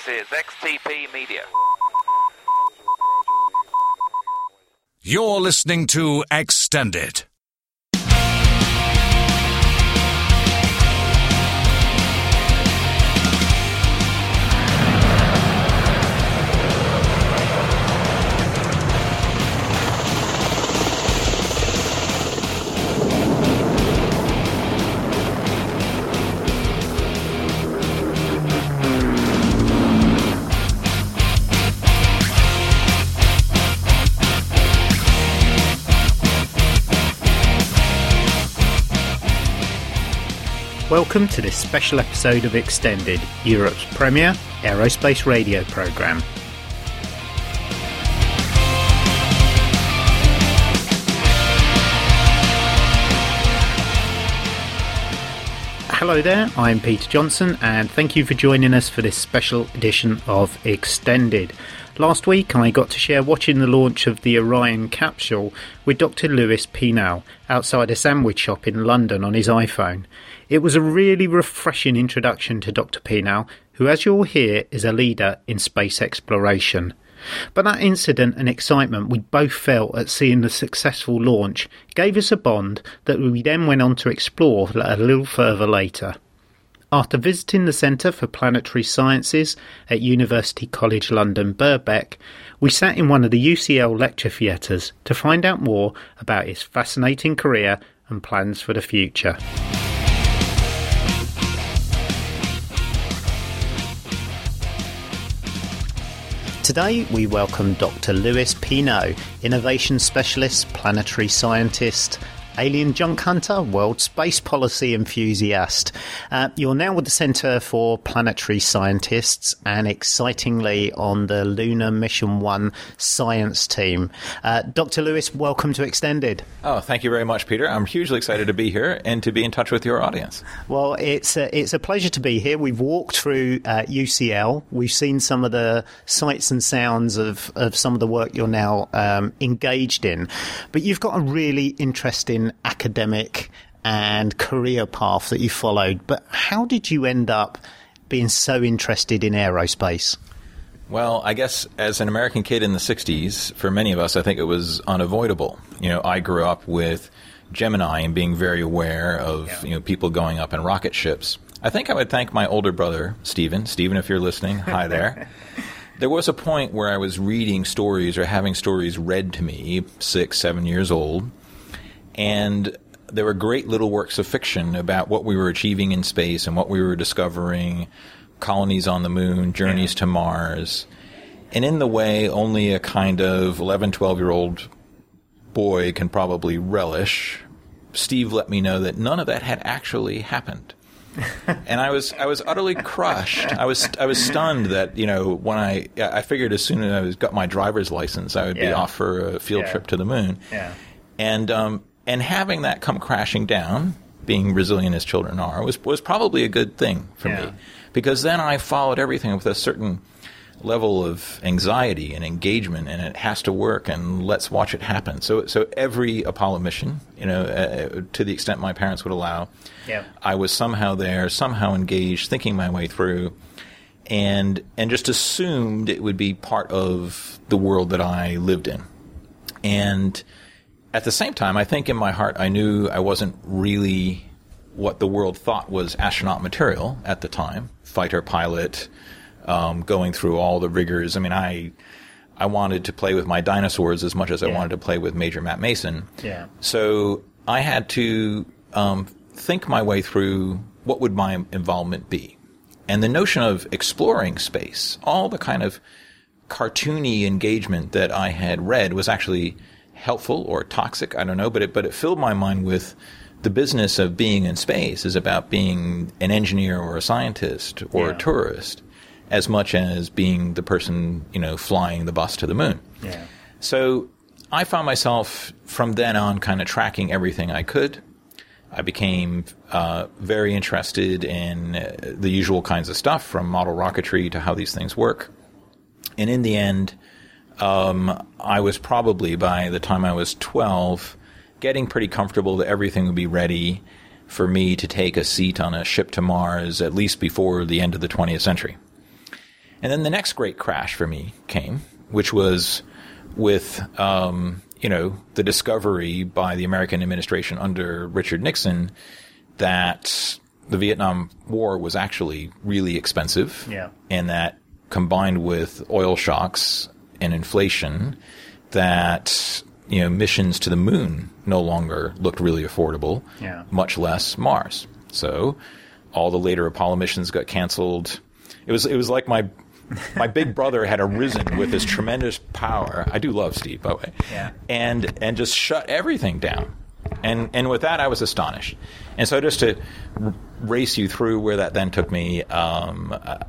This is XTP Media. You're listening to Extended. Welcome to this special episode of Extended, Europe's premier aerospace radio programme. Hello there, I'm Peter Johnson and thank you for joining us for this special edition of Extended. Last week I got to share watching the launch of the Orion capsule with Dr. Lewis Pinal outside a sandwich shop in London on his iPhone. It was a really refreshing introduction to Dr. Pinal, who, as you'll hear, is a leader in space exploration. But that incident and excitement we both felt at seeing the successful launch gave us a bond that we then went on to explore a little further later. After visiting the Centre for Planetary Sciences at University College London, Birkbeck, we sat in one of the UCL lecture theatres to find out more about his fascinating career and plans for the future. Today we welcome Dr. Lewis Pinal, Innovation Specialist, Planetary Scientist, Alien Junk Hunter, World Space Policy Enthusiast. You're now with the Centre for Planetary Scientists and excitingly on the Lunar Mission 1 science team. Dr. Lewis, welcome to Extended. Oh, thank you very much, Peter. I'm hugely excited to be here and to be in touch with your audience. Well, it's a pleasure to be here. We've walked through UCL. We've seen some of the sights and sounds of some of the work you're now engaged in. But you've got a really interesting academic and career path that you followed. But how did you end up being so interested in aerospace? Well, I guess as an American kid in the 60s, for many of us, I think it was unavoidable. You know, I grew up with Gemini and being very aware of people going up in rocket ships. I think I would thank my older brother, Stephen. Stephen, if you're listening, hi there. There was a point where I was reading stories or having stories read to me, 6, 7 years old, and there were great little works of fiction about what we were achieving in space and what we were discovering, colonies on the moon, journeys to Mars. And in the way only a kind of 11, 12-year-old boy can probably relish, Steve let me know that none of that had actually happened. And I was utterly crushed. I was stunned that, when I figured as soon as I got my driver's license, I would be off for a field trip to the moon. Yeah. And having that come crashing down, being resilient as children are, was probably a good thing for me. Because then I followed everything with a certain level of anxiety and engagement, and it has to work, and let's watch it happen. So every Apollo mission, to the extent my parents would allow, I was somehow there, somehow engaged, thinking my way through, and just assumed it would be part of the world that I lived in. And at the same time, I think in my heart I knew I wasn't really what the world thought was astronaut material at the time, fighter pilot, going through all the rigors. I mean, I wanted to play with my dinosaurs as much as I wanted to play with Major Matt Mason. Yeah. So I had to think my way through what would my involvement be. And the notion of exploring space, all the kind of cartoony engagement that I had read was actually helpful or toxic, I don't know, but it filled my mind with the business of being in space is about being an engineer or a scientist or a tourist as much as being the person, flying the bus to the moon. Yeah. So I found myself from then on kind of tracking everything I could. I became very interested in the usual kinds of stuff, from model rocketry to how these things work. And in the end, I was probably, by the time I was 12, getting pretty comfortable that everything would be ready for me to take a seat on a ship to Mars, at least before the end of the 20th century. And then the next great crash for me came, which was with, the discovery by the American administration under Richard Nixon that the Vietnam War was actually really expensive. Yeah. And that combined with oil shocks and inflation, that, missions to the moon no longer looked really affordable, much less Mars. So all the later Apollo missions got canceled. It was like my big brother had arisen with his tremendous power. I do love Steve, by the way. Yeah. And just shut everything down. And with that, I was astonished. And so just to race you through where that then took me, I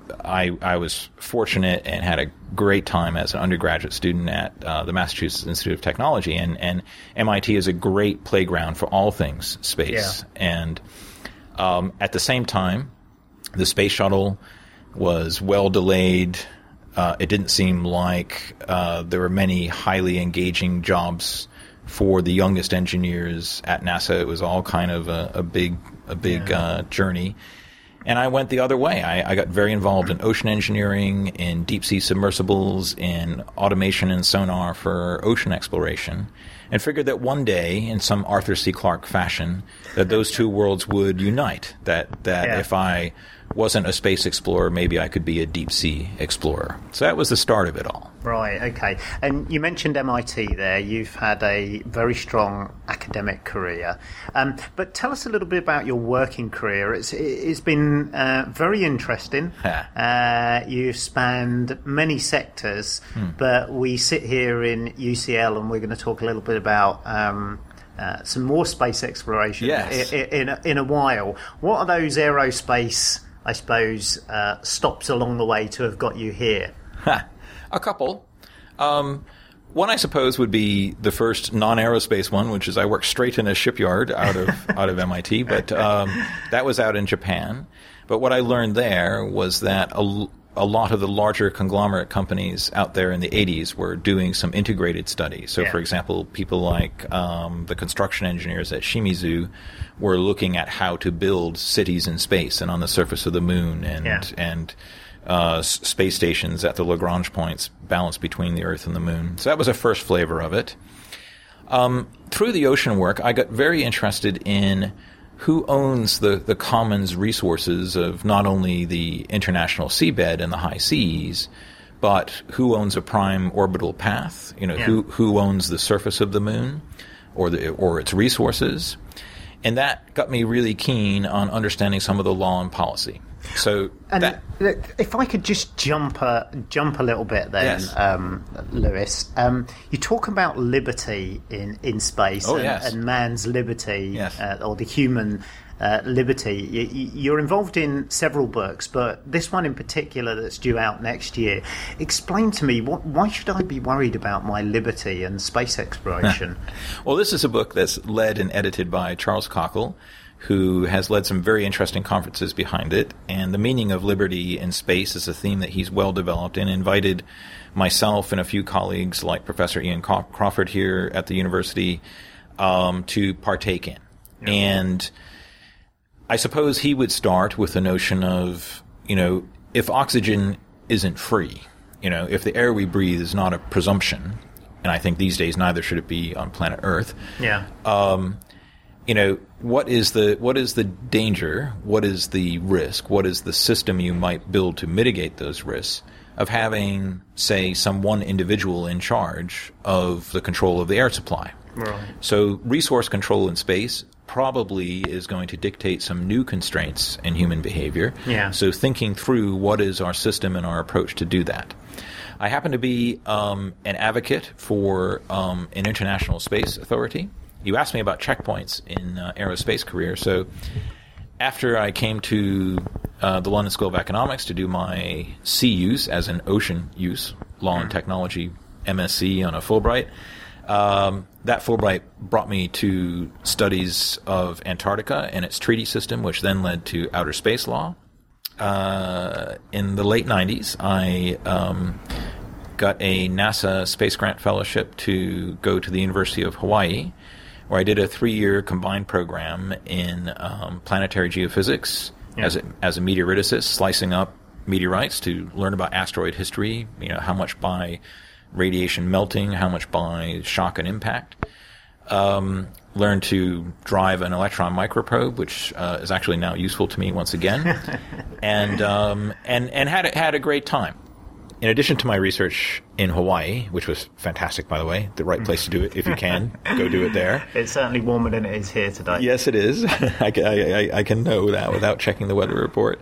was fortunate and had a great time as an undergraduate student at the Massachusetts Institute of Technology. And MIT is a great playground for all things space. Yeah. And at the same time, the space shuttle was well delayed. It didn't seem like there were many highly engaging jobs for the youngest engineers at NASA. It was all kind of a big journey. And I went the other way. I got very involved in ocean engineering, in deep sea submersibles, in automation and sonar for ocean exploration, and figured that one day, in some Arthur C. Clarke fashion, that those two worlds would unite. That if I wasn't a space explorer, maybe I could be a deep sea explorer. So that was the start of it all. Right, okay. And you mentioned MIT there. You've had a very strong academic career. But tell us a little bit about your working career. It's been very interesting. You've spanned many sectors, but we sit here in UCL and we're going to talk a little bit about some more space exploration in a while. What are those aerospace, I suppose, stops along the way to have got you here? A couple. One, I suppose, would be the first non-aerospace one, which is I worked straight in a shipyard out of MIT, but that was out in Japan. But what I learned there was that a lot of the larger conglomerate companies out there in the 80s were doing some integrated studies. So, for example, people like the construction engineers at Shimizu were looking at how to build cities in space and on the surface of the moon and space stations at the Lagrange points balanced between the Earth and the moon. So that was a first flavor of it. Through the ocean work, I got very interested in who owns the commons resources of not only the international seabed and the high seas, but who owns a prime orbital path? Who owns the surface of the moon or its resources? And that got me really keen on understanding some of the law and policy. So, if I could just jump a little bit, then, Lewis, you talk about liberty in space and man's liberty, or the human liberty. You're involved in several books, but this one in particular that's due out next year. Explain to me, why should I be worried about my liberty and space exploration? Well, this is a book that's led and edited by Charles Cockle, who has led some very interesting conferences behind it. And the meaning of liberty in space is a theme that he's well developed and invited myself and a few colleagues like Professor Ian Crawford here at the university to partake in. Yeah. And I suppose he would start with the notion of, if oxygen isn't free, if the air we breathe is not a presumption, and I think these days neither should it be on planet Earth. Yeah. What is the danger? What is the risk? What is the system you might build to mitigate those risks of having, say, some one individual in charge of the control of the air supply? Right. So resource control in space probably is going to dictate some new constraints in human behavior. Yeah. So thinking through what is our system and our approach to do that. I happen to be an advocate for an international space authority. You asked me about checkpoints in aerospace career. So after I came to the London School of Economics to do my sea use as an ocean use, law and technology MSc on a Fulbright, that Fulbright brought me to studies of Antarctica and its treaty system, which then led to outer space law. In the late 90s, I got a NASA Space Grant Fellowship to go to the University of Hawaii, where I did a 3-year combined program in planetary geophysics as a meteoriticist, slicing up meteorites to learn about asteroid history, how much by radiation melting, how much by shock and impact. Learned to drive an electron microprobe, which is actually now useful to me once again, and had a great time. In addition to my research in Hawaii, which was fantastic, by the way, the right place to do it if you can, go do it there. It's certainly warmer than it is here today. Yes, it is. I can know that without checking the weather report.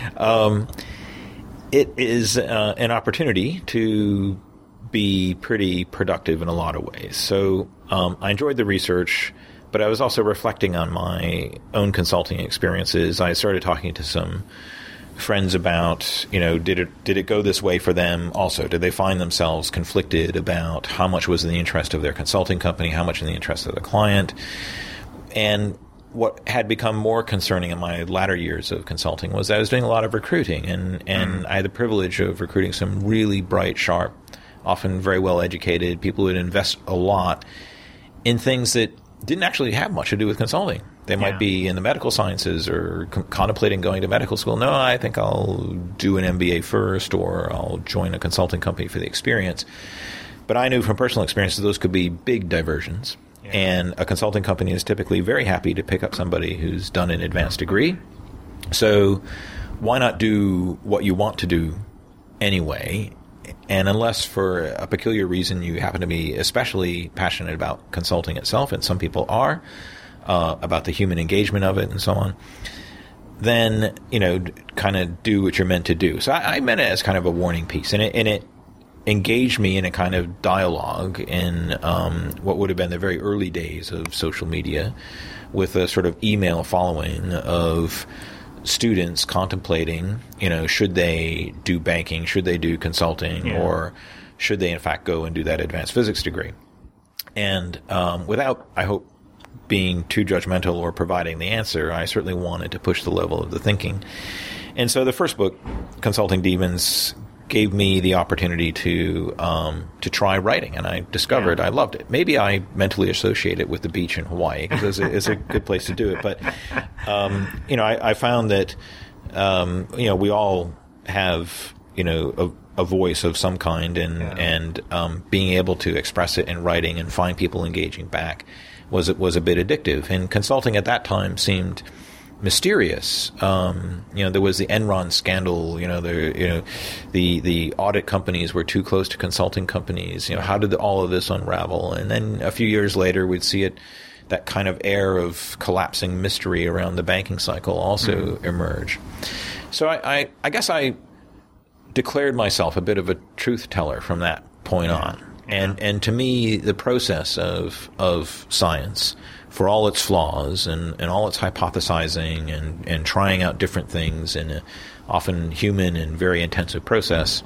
It is an opportunity to be pretty productive in a lot of ways. So I enjoyed the research, but I was also reflecting on my own consulting experiences. I started talking to some friends about, did it go this way for them also? Did they find themselves conflicted about how much was in the interest of their consulting company, how much in the interest of the client? And what had become more concerning in my latter years of consulting was I was doing a lot of recruiting, and I had the privilege of recruiting some really bright, sharp, often very well educated people who would invest a lot in things that didn't actually have much to do with consulting. They might be in the medical sciences or contemplating going to medical school. No, I think I'll do an MBA first, or I'll join a consulting company for the experience. But I knew from personal experiences those could be big diversions. Yeah. And a consulting company is typically very happy to pick up somebody who's done an advanced degree. So why not do what you want to do anyway? And unless for a peculiar reason you happen to be especially passionate about consulting itself, and some people are, about the human engagement of it and so on, then, kind of do what you're meant to do. So I meant it as kind of a warning piece, and it engaged me in a kind of dialogue in what would have been the very early days of social media, with a sort of email following of students contemplating, should they do banking, should they do consulting, or should they in fact go and do that advanced physics degree? And without, I hope, being too judgmental or providing the answer, I certainly wanted to push the level of the thinking. And so the first book, Consulting Demons, gave me the opportunity to try writing, and I discovered I loved it. Maybe I mentally associate it with the beach in Hawaii, because it's a good place to do it. But I found that we all have a voice of some kind, and being able to express it in writing and find people engaging back was a bit addictive. And consulting at that time seemed mysterious. There was the Enron scandal. The audit companies were too close to consulting companies. How did all of this unravel? And then a few years later, we'd see that kind of air of collapsing mystery around the banking cycle also emerge. So I guess I declared myself a bit of a truth teller from that point on. And to me, the process of science, for all its flaws and all its hypothesizing and trying out different things in an often human and very intensive process,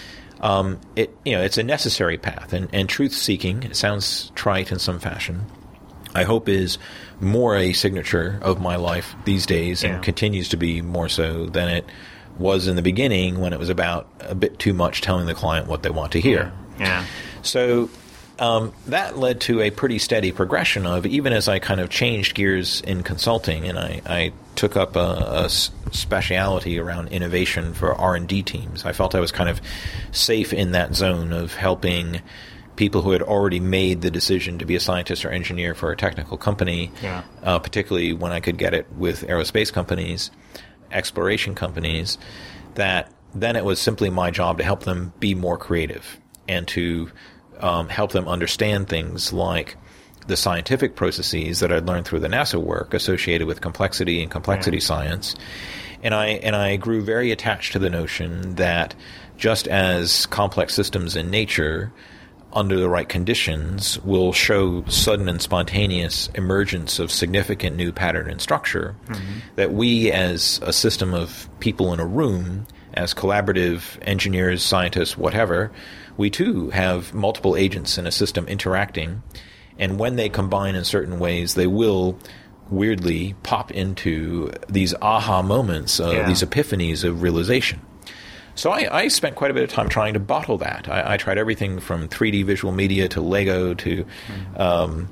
it's a necessary path. And truth-seeking, it sounds trite in some fashion, I hope is more a signature of my life these days, and continues to be more so than it was in the beginning, when it was about a bit too much telling the client what they want to hear. So that led to a pretty steady progression of, even as I kind of changed gears in consulting, and I took up a speciality around innovation for R&D teams. I felt I was kind of safe in that zone of helping people who had already made the decision to be a scientist or engineer for a technical company, particularly when I could get it with aerospace companies, exploration companies, that then it was simply my job to help them be more creative and to help them understand things like the scientific processes that I'd learned through the NASA work associated with complexity and complexity science. And I grew very attached to the notion that just as complex systems in nature, under the right conditions, will show sudden and spontaneous emergence of significant new pattern and structure, that we as a system of people in a room, as collaborative engineers, scientists, whatever, we too have multiple agents in a system interacting, and when they combine in certain ways, they will weirdly pop into these aha moments, these epiphanies of realization. So I spent quite a bit of time trying to bottle that. I tried everything from 3D visual media to Lego to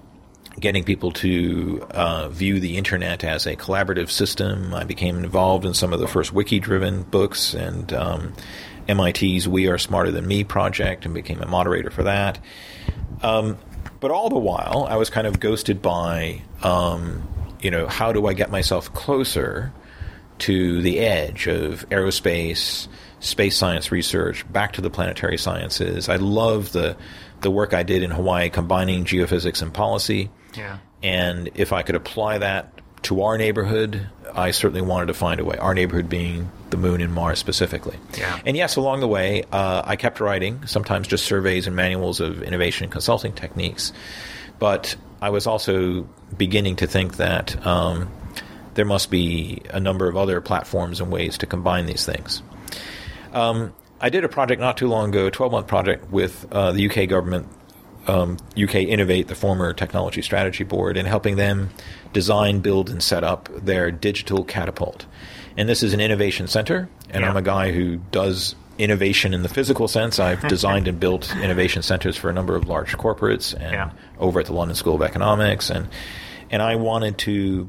getting people to view the internet as a collaborative system. I became involved in some of the first wiki-driven books and MIT's We Are Smarter Than Me project, and became a moderator for that. But all the while, I was kind of ghosted by, how do I get myself closer to the edge of aerospace, space science research, back to the planetary sciences. I love the work I did in Hawaii combining geophysics and policy. Yeah. And if I could apply that to our neighborhood, I certainly wanted to find a way, our neighborhood being the moon and Mars specifically. Yeah. And yes, along the way, I kept writing, sometimes just surveys and manuals of innovation and consulting techniques. But I was also beginning to think that there must be a number of other platforms and ways to combine these things. I did a project not too long ago, a 12-month project with the UK government, UK Innovate, the former Technology Strategy Board, and helping them design, build, and set up their digital catapult. And this is an innovation center, and I'm a guy who does innovation in the physical sense. I've designed and built innovation centers for a number of large corporates and over at the London School of Economics. And I wanted to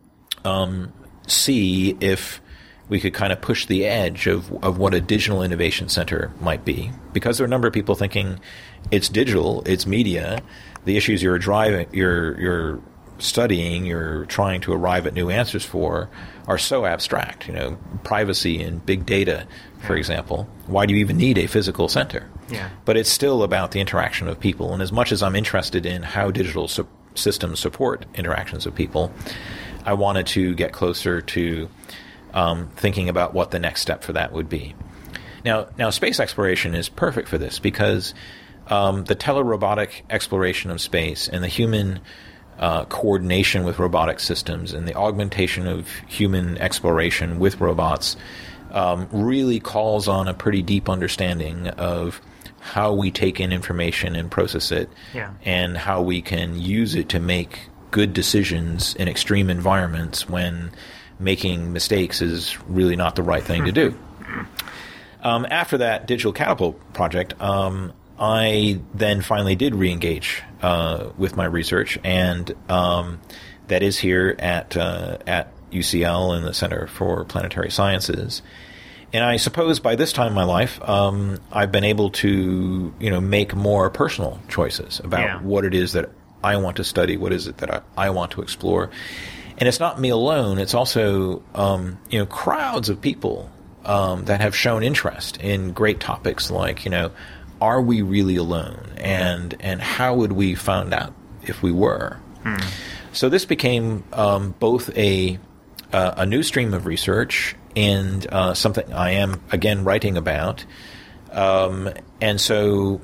see if we could kind of push the edge of what a digital innovation center might be. Because there are a number of people thinking it's digital, it's media, the issues you're studying, you're trying to arrive at new answers for are so abstract. Privacy and big data, for example. Why do you even need a physical center? Yeah. But it's still about the interaction of people. And as much as I'm interested in how digital systems support interactions of people, I wanted to get closer to thinking about what the next step for that would be. Now space exploration is perfect for this because the telerobotic exploration of space and the human coordination with robotic systems and the augmentation of human exploration with robots really calls on a pretty deep understanding of how we take in information and process it, and how we can use it to make good decisions in extreme environments when making mistakes is really not the right thing to do. After that Digital Catapult project, I then finally did re-engage with my research, and that is here at UCL in the Center for Planetary Sciences. And I suppose by this time in my life, I've been able to, make more personal choices about what it is that I want to study, what is it that I want to explore. And it's not me alone. It's also, crowds of people that have shown interest in great topics like, are we really alone? And how would we find out if we were? So this became both a new stream of research and something I am, again, writing about. And so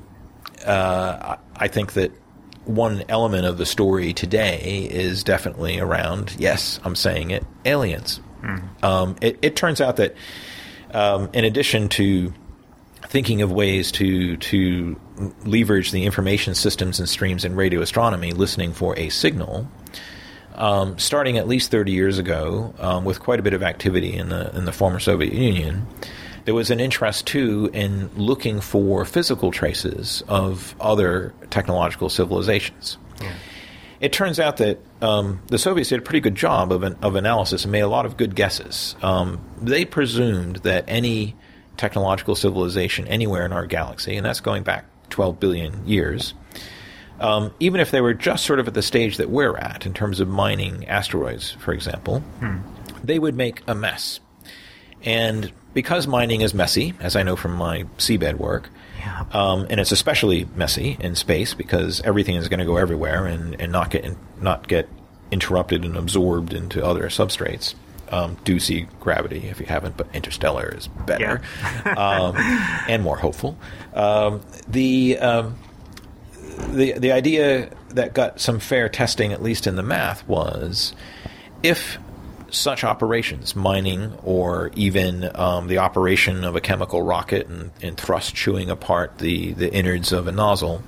I think that one element of the story today is definitely around, yes, I'm saying it, aliens. It turns out that in addition to thinking of ways to leverage the information systems and streams in radio astronomy, listening for a signal, starting at least 30 years ago, with quite a bit of activity in the former Soviet Union, there was an interest, too, in looking for physical traces of other technological civilizations. It turns out that the Soviets did a pretty good job of analysis and made a lot of good guesses. They presumed that any technological civilization anywhere in our galaxy, and that's going back 12 billion years, even if they were just sort of at the stage that we're at in terms of mining asteroids, for example, they would make a mess. And because mining is messy, as I know from my seabed work, and it's especially messy in space because everything is going to go everywhere and not get interrupted and absorbed into other substrates. Do see Gravity if you haven't, but Interstellar is better and more hopeful. The idea that got some fair testing, at least in the math, was if such operations, mining or even the operation of a chemical rocket and thrust chewing apart the innards of a nozzle,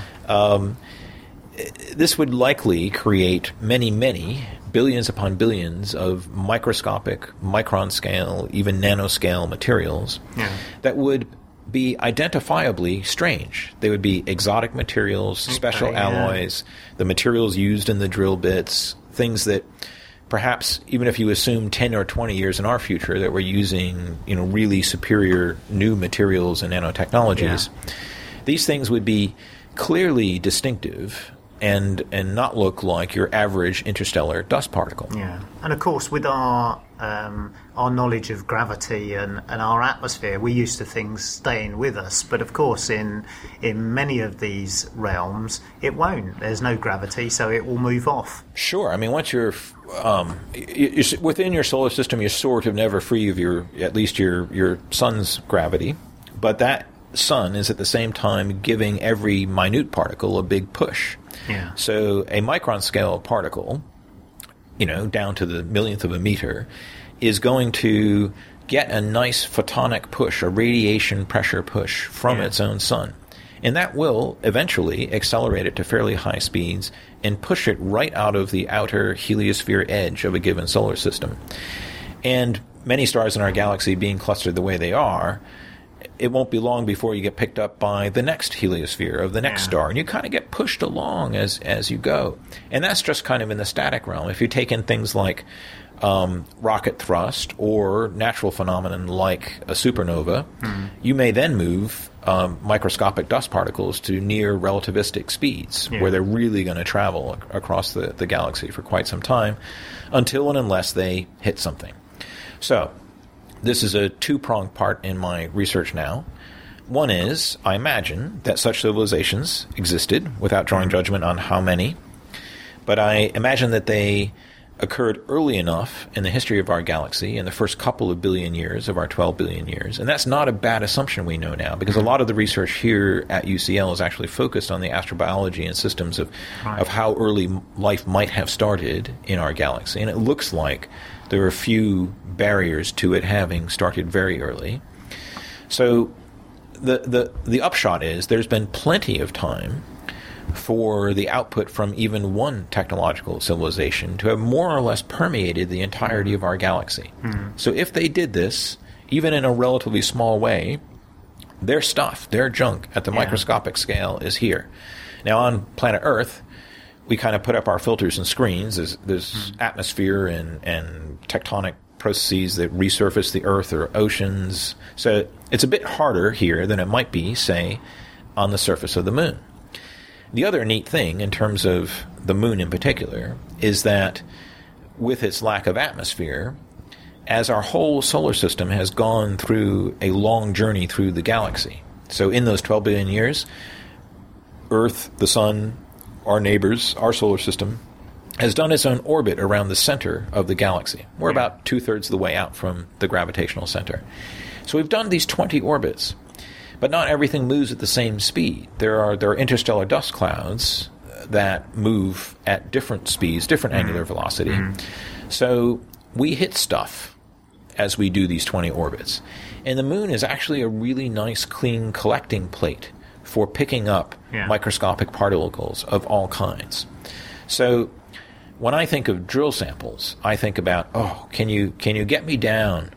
this would likely create many billions upon billions of microscopic, micron scale, even nanoscale materials that would be identifiably strange. They would be exotic materials, special alloys, the materials used in the drill bits, things that perhaps even if you assume 10 or 20 years in our future that we're using, really superior new materials and nanotechnologies, these things would be clearly distinctive and not look like your average interstellar dust particle. Yeah, and of course with our knowledge of gravity and our atmosphere, we're used to things staying with us. But of course, in many of these realms, it won't. There's no gravity, so it will move off. Sure. I mean, once you're within your solar system, you're sort of never free of at least your sun's gravity. But that sun is at the same time giving every minute particle a big push. Yeah. So a micron scale particle, down to the millionth of a meter, is going to get a nice photonic push, a radiation pressure push from its own sun. And that will eventually accelerate it to fairly high speeds and push it right out of the outer heliosphere edge of a given solar system. And many stars in our galaxy being clustered the way they are, it won't be long before you get picked up by the next heliosphere of the next star, and you kind of get pushed along as you go. And that's just kind of in the static realm. If you take in things like rocket thrust or natural phenomenon like a supernova, you may then move microscopic dust particles to near relativistic speeds, where they're really going to travel across the galaxy for quite some time, until and unless they hit something. So this is a two-pronged part in my research now. One is, I imagine that such civilizations existed, without drawing judgment on how many, but I imagine that they occurred early enough in the history of our galaxy, in the first couple of billion years of our 12 billion years. And that's not a bad assumption we know now, because a lot of the research here at UCL is actually focused on the astrobiology and systems of how early life might have started in our galaxy. And it looks like there are a few barriers to it having started very early. So the upshot is there's been plenty of time for the output from even one technological civilization to have more or less permeated the entirety of our galaxy. So if they did this, even in a relatively small way, their stuff, their junk at the microscopic scale is here. Now on planet Earth, we kind of put up our filters and screens. There's atmosphere and tectonic processes that resurface the Earth or oceans. So it's a bit harder here than it might be, say, on the surface of the Moon. The other neat thing, in terms of the Moon in particular, is that with its lack of atmosphere, as our whole solar system has gone through a long journey through the galaxy, so in those 12 billion years, Earth, the Sun, our neighbors, our solar system, has done its own orbit around the center of the galaxy. We're about 2/3 of the way out from the gravitational center. So we've done these 20 orbits. But not everything moves at the same speed. There are interstellar dust clouds that move at different speeds, different angular velocity. So we hit stuff as we do these 20 orbits. And the Moon is actually a really nice, clean collecting plate for picking up microscopic particles of all kinds. So when I think of drill samples, I think about, can you get me down,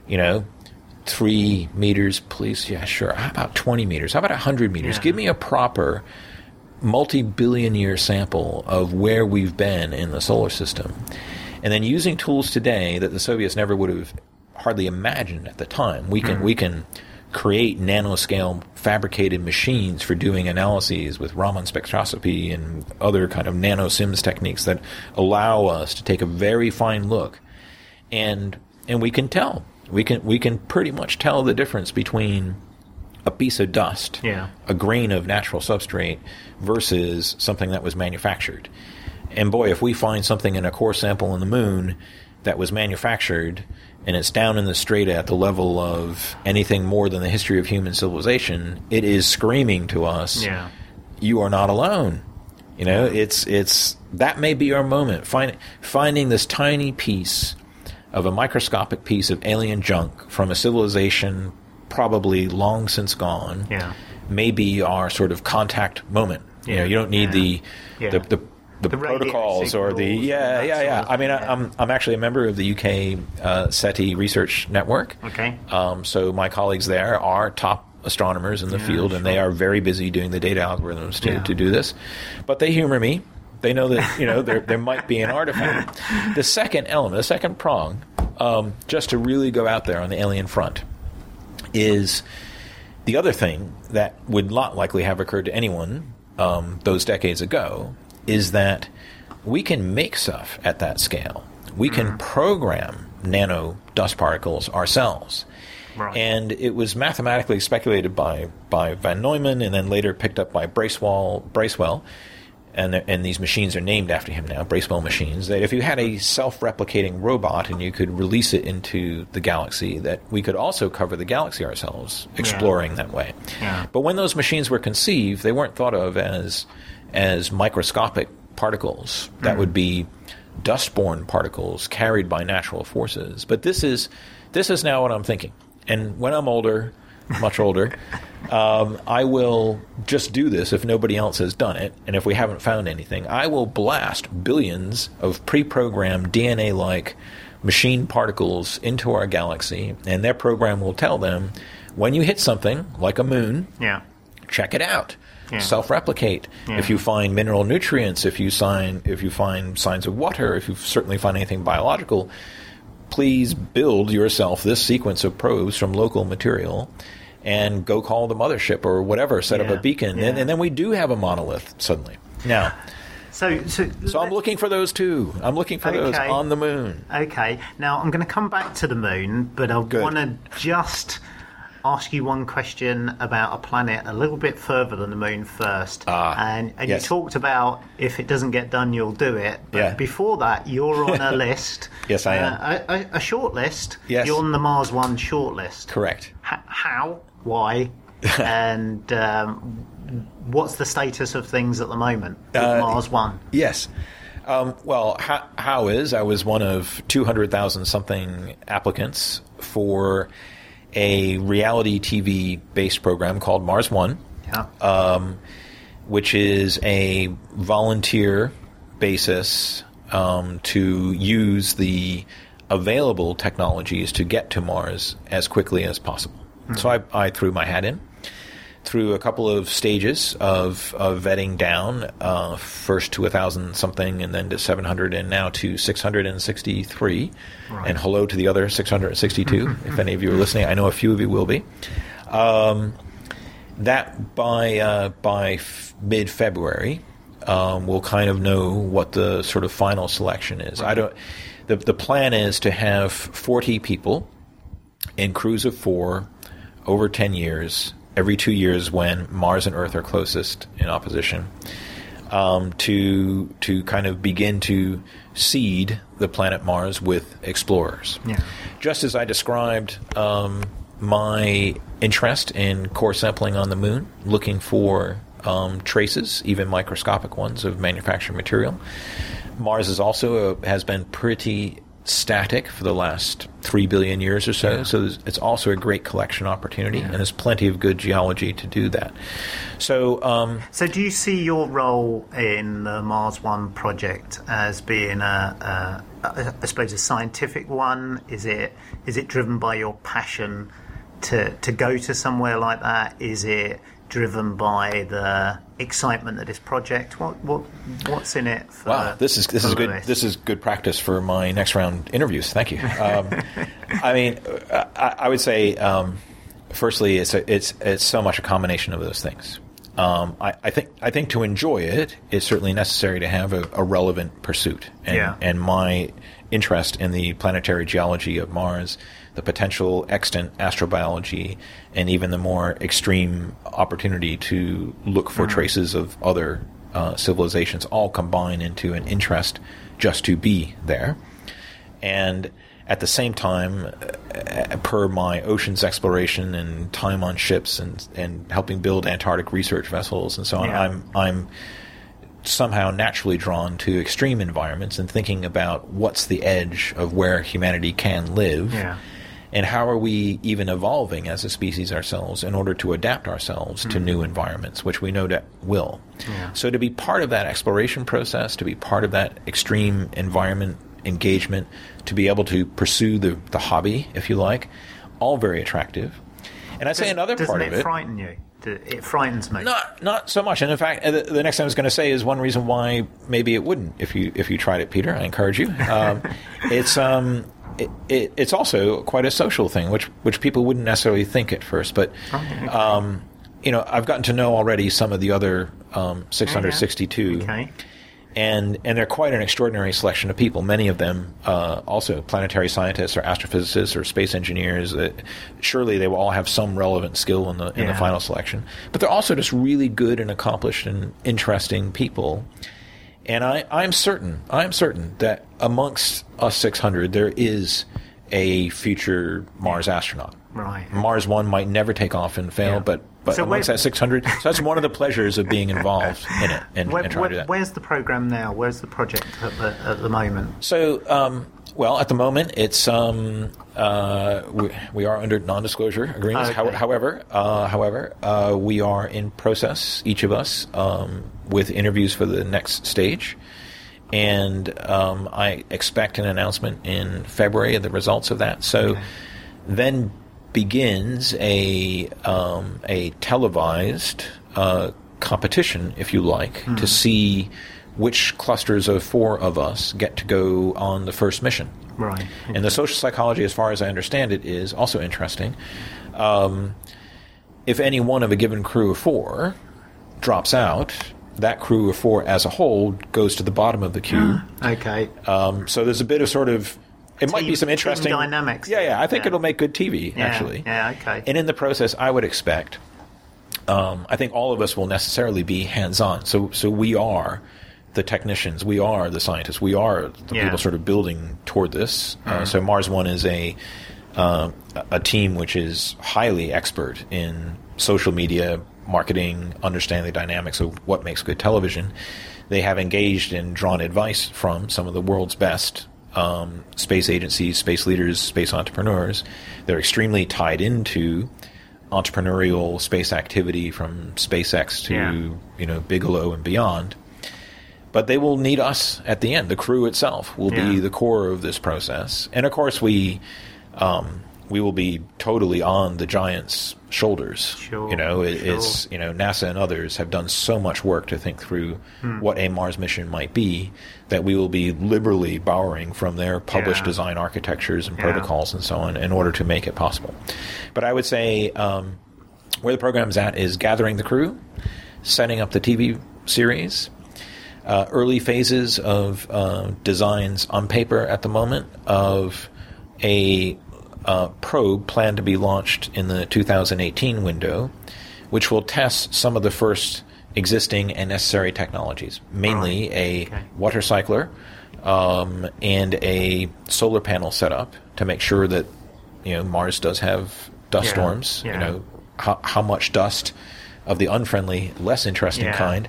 3 meters, please? Yeah, sure. How about 20 meters? How about 100 meters? Give me a proper multi-billion year sample of where we've been in the solar system. And then using tools today that the Soviets never would have hardly imagined at the time, we can create nanoscale fabricated machines for doing analyses with Raman spectroscopy and other kind of nano-SIMS techniques that allow us to take a very fine look. And we can tell. We can pretty much tell the difference between a piece of dust, a grain of natural substrate, versus something that was manufactured. And boy, if we find something in a core sample on the Moon that was manufactured and it's down in the strata at the level of anything more than the history of human civilization, it is screaming to us, you are not alone. It's that may be our moment. Finding this tiny piece of a microscopic piece of alien junk from a civilization probably long since gone, may be our sort of contact moment. You don't need the protocols or the I mean, I'm actually a member of the UK SETI Research Network. Okay. So my colleagues there are top astronomers in the field, and they are very busy doing the data algorithms to do this. But they humor me. They know that there might be an artifact. The second element, the second prong, just to really go out there on the alien front, is the other thing that would not likely have occurred to anyone those decades ago, is that we can make stuff at that scale. We can program nano dust particles ourselves. Right. And it was mathematically speculated by Van Neumann and then later picked up by Bracewell, and these machines are named after him now, Bracewell machines, that if you had a self-replicating robot and you could release it into the galaxy, that we could also cover the galaxy ourselves, exploring that way. Yeah. But when those machines were conceived, they weren't thought of as microscopic particles that would be dust-borne particles carried by natural forces. But this is now what I'm thinking. And when I'm older, much older, I will just do this if nobody else has done it, and if we haven't found anything, I will blast billions of pre-programmed DNA-like machine particles into our galaxy, and their program will tell them, when you hit something, like a moon, check it out. Yeah. Self-replicate. Yeah. If you find mineral nutrients, if you find signs of water, if you certainly find anything biological, please build yourself this sequence of probes from local material and go call the mothership or whatever, set up a beacon. Yeah. And then we do have a monolith suddenly. Now, so I'm looking for those too. I'm looking for those on the moon. Okay. Now, I'm going to come back to the moon, but I want to just ask you one question about a planet a little bit further than the moon first. And you talked about if it doesn't get done, you'll do it. But before that, you're on a list. Yes, I am. A short list. Yes. You're on the Mars One short list. How? Why? And what's the status of things at the moment with Mars One? Yes. Well, how is? I was one of 200,000 something applicants for a reality TV based program called Mars One, which is a volunteer basis to use the available technologies to get to Mars as quickly as possible. Mm-hmm. So I threw my hat in through a couple of stages of vetting down, first to 1,000 something, and then to 700, and now to 663. Right. And hello to the other 662, if any of you are listening. I know a few of you will be. That by mid-February, we'll kind of know what the sort of final selection is. Right. The plan is to have 40 people in crews of 4 over 10 years, every 2 years when Mars and Earth are closest in opposition, to kind of begin to seed the planet Mars with explorers. Yeah. Just as I described my interest in core sampling on the moon, looking for traces, even microscopic ones, of manufactured material. Mars is also has been pretty static for the last 3 billion years or so, so it's also a great collection opportunity, and there's plenty of good geology to do that. So do you see your role in the Mars One project as being I suppose a scientific one? Is it driven by your passion to go to somewhere like that? Is it driven by the excitement of this project? What's in it for? Wow, this is good. This is good practice for my next round interviews. Thank you. I mean, I would say, firstly, it's so much a combination of those things. I think to enjoy it, it's certainly necessary to have a relevant pursuit, and my interest in the planetary geology of Mars, the potential extant astrobiology, and even the more extreme opportunity to look for traces of other civilizations all combine into an interest just to be there. And at the same time, per my oceans exploration and time on ships and helping build Antarctic research vessels and so on, I'm somehow naturally drawn to extreme environments and thinking about what's the edge of where humanity can live. Yeah. And how are we even evolving as a species ourselves in order to adapt ourselves to new environments, which we know that will. Yeah. So to be part of that exploration process, to be part of that extreme environment engagement, to be able to pursue the hobby, if you like, all very attractive. And I'd say another part of it... Doesn't it frighten you? It frightens me. Not so much. And in fact, the next thing I was going to say is one reason why maybe it wouldn't if you tried it, Peter. I encourage you. It's also quite a social thing, which people wouldn't necessarily think at first. But I've gotten to know already some of the other 662. Okay. And they're quite an extraordinary selection of people. Many of them also planetary scientists or astrophysicists or space engineers. Surely they will all have some relevant skill in the final selection. But they're also just really good and accomplished and interesting people. And I'm certain that amongst us 600 there is a future Mars astronaut. Right. Mars 1 might never take off and fail, but so amongst that 600, so that's one of the pleasures of being involved in it and trying to do that. Where's the program now? Where's the project at the moment? So, at the moment, it's we are under non-disclosure agreements. Okay. However, we are in process, each of us, with interviews for the next stage. And I expect an announcement in February of the results of that. So then begins a televised competition, if you like, to see which clusters of 4 of us get to go on the first mission. Right. And the social psychology, as far as I understand it, is also interesting. If any one of a given crew of 4 drops out, that crew of 4 as a whole goes to the bottom of the queue. Okay. So there's a bit of sort of... It might be some interesting dynamics. Yeah. I think it'll make good TV, actually. Yeah, okay. And in the process, I would expect, I think all of us will necessarily be hands-on. So we are the technicians, we are the scientists, we are the people sort of building toward this. So Mars One is a team which is highly expert in social media, marketing, understanding the dynamics of what makes good television. They have engaged and drawn advice from some of the world's best space agencies, space leaders, space entrepreneurs. They're extremely tied into entrepreneurial space activity from SpaceX to Bigelow and beyond. But they will need us at the end. The crew itself will be the core of this process. And of course we will be totally on the giants' shoulders. Sure, It's NASA and others have done so much work to think through what a Mars mission might be that we will be liberally borrowing from their published design architectures and protocols and so on in order to make it possible. But I would say where the program's at is gathering the crew, setting up the TV series, early phases of designs on paper at the moment of a probe planned to be launched in the 2018 window, which will test some of the first existing and necessary technologies, mainly a water cycler and a solar panel setup to make sure that Mars does have dust storms. How much dust of the unfriendly, less interesting kind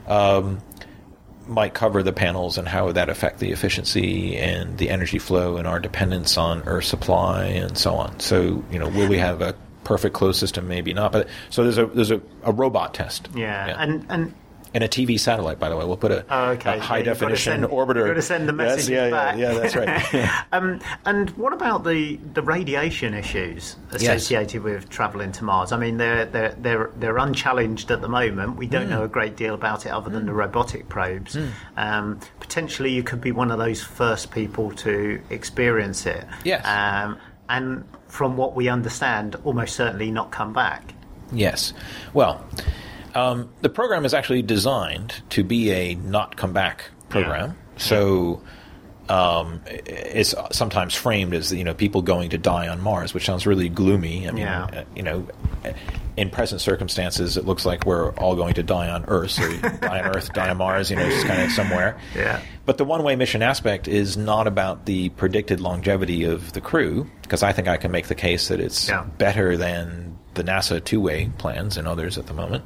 might cover the panels and how would that affect the efficiency and the energy flow and our dependence on Earth supply and so on. So, will we have a perfect closed system? Maybe not. But so there's a robot test. And a TV satellite, by the way. We'll put a high definition orbiter. You've got to send the messages back. Yeah, that's right. And what about the radiation issues associated with travelling to Mars? I mean, they're unchallenged at the moment. We don't know a great deal about it other than the robotic probes. Potentially, you could be one of those first people to experience it. Yes. And from what we understand, almost certainly not come back. Yes. Well, the program is actually designed to be a not come back program. So it's sometimes framed as people going to die on Mars, which sounds really gloomy. I mean, in present circumstances, it looks like we're all going to die on Earth. So die on Earth, die on Mars, just kind of somewhere. Yeah. But the one-way mission aspect is not about the predicted longevity of the crew, because I think I can make the case that it's better than the NASA two-way plans and others at the moment.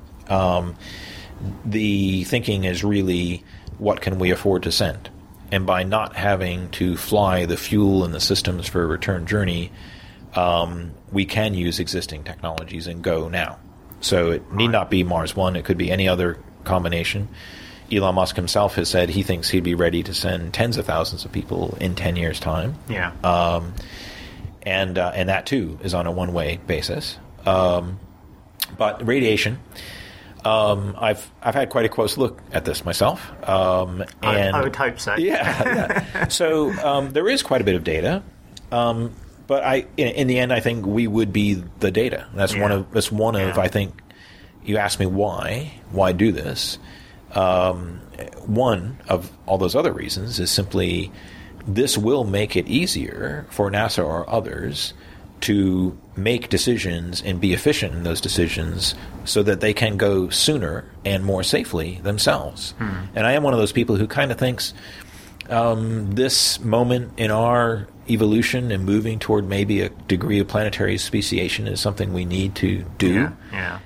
The thinking is really, what can we afford to send? And by not having to fly the fuel and the systems for a return journey, we can use existing technologies and go now. So it need not be Mars One. It could be any other combination. Elon Musk himself has said he thinks he'd be ready to send tens of thousands of people in 10 years' time. Yeah. And that, too, is on a one-way basis. But radiation, I've had quite a close look at this myself. And I would hope so. Yeah. So there is quite a bit of data. But in the end, I think we would be the data. That's one of I think, you asked me why do this? One of all those other reasons is simply this will make it easier for NASA or others to make decisions and be efficient in those decisions so that they can go sooner and more safely themselves. And I am one of those people who kind of thinks this moment in our evolution and moving toward maybe a degree of planetary speciation is something we need to do. Yeah.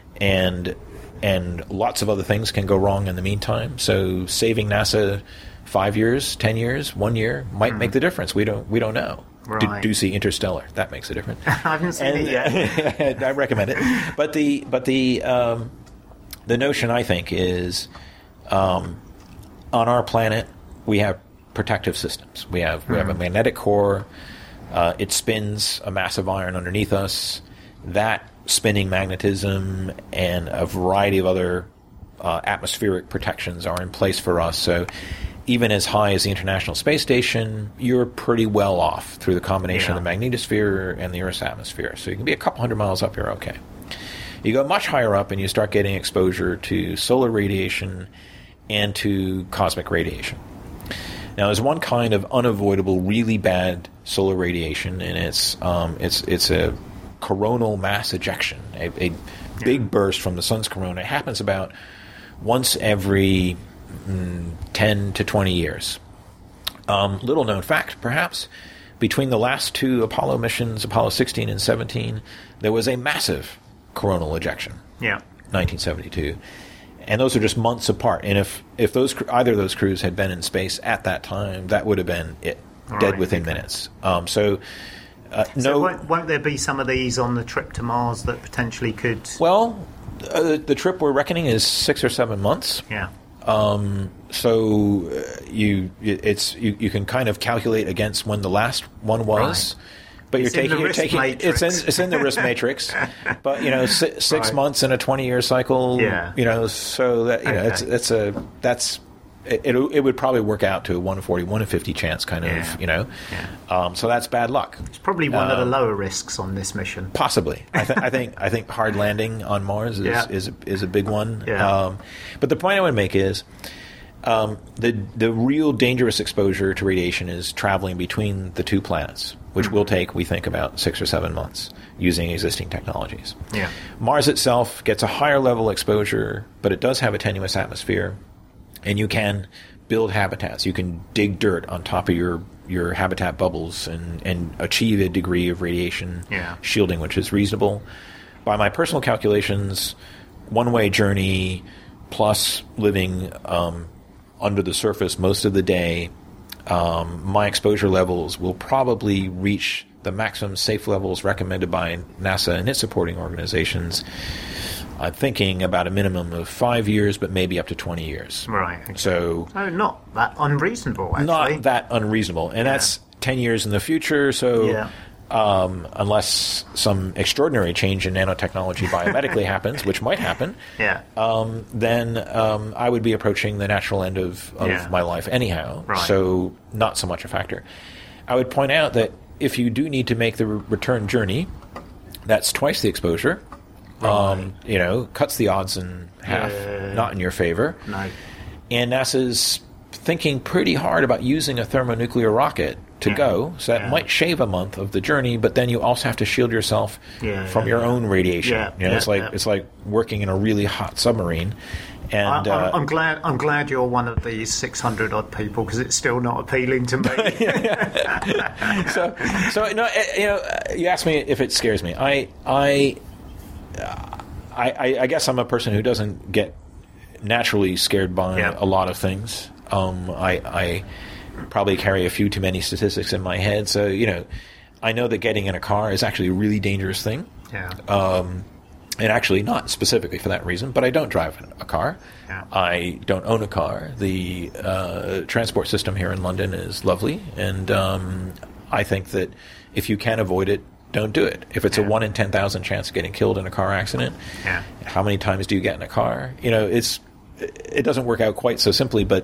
And lots of other things can go wrong in the meantime. So saving NASA 5 years, 10 years, 1 year might make the difference. We don't know. Right. Do see Interstellar. That makes a difference. I haven't seen it yet. I recommend it. But the notion, I think, is on our planet we have protective systems. We have a magnetic core. It spins a massive iron underneath us. That spinning magnetism and a variety of other atmospheric protections are in place for us. So even as high as the International Space Station, you're pretty well off through the combination of the magnetosphere and the Earth's atmosphere. So you can be a couple hundred miles up, you're okay. You go much higher up and you start getting exposure to solar radiation and to cosmic radiation. Now, there's one kind of unavoidable, really bad solar radiation, and it's a coronal mass ejection, a big burst from the sun's corona. It happens about once every 10 to 20 years. Little known fact, perhaps, between the last two Apollo missions, Apollo 16 and 17, there was a massive coronal ejection. Yeah. 1972. And those are just months apart. And if either of those crews had been in space at that time, that would have been it, dead within minutes. So won't there be some of these on the trip to Mars that potentially could... Well, the trip we're reckoning is 6 or 7 months. Yeah. So you can kind of calculate against when the last one was. Right. But it's in the risk matrix. But 6 months in a 20-year cycle. Yeah. So that it would probably work out to a 1 in 50 chance kind of. Yeah. So that's bad luck. It's probably one of the lower risks on this mission. Possibly. I think hard landing on Mars is a big one. Yeah. But the point I want to make is the real dangerous exposure to radiation is traveling between the two planets, which will take, we think, about 6 or 7 months using existing technologies. Yeah. Mars itself gets a higher level exposure, but it does have a tenuous atmosphere, and you can build habitats. You can dig dirt on top of your habitat bubbles and achieve a degree of radiation shielding, which is reasonable. By my personal calculations, one-way journey plus living under the surface most of the day, my exposure levels will probably reach the maximum safe levels recommended by NASA and its supporting organizations. I'm thinking about a minimum of 5 years, but maybe up to 20 years. Right. Okay. So not that unreasonable, actually. Not that unreasonable. And that's 10 years in the future, so unless some extraordinary change in nanotechnology biomedically happens, which might happen, then I would be approaching the natural end of my life anyhow. Right. So not so much a factor. I would point out that if you do need to make the return journey, that's twice the exposure. Right. Cuts the odds in half, not in your favor. No. And NASA's thinking pretty hard about using a thermonuclear rocket to go, so that might shave a month of the journey, but then you also have to shield yourself from your own radiation. It's like working in a really hot submarine. And I'm glad you're one of these 600 odd people, because it's still not appealing to me. So no, you asked me if it scares me. I guess I'm a person who doesn't get naturally scared by a lot of things. I probably carry a few too many statistics in my head, so I know that getting in a car is actually a really dangerous thing. And actually not specifically for that reason, but I don't drive a car. I don't own a car. The transport system here in London is lovely, and I think that if you can avoid it, don't do it. If it's a 1 in 10,000 chance of getting killed in a car accident, how many times do you get in a car? It doesn't work out quite so simply, but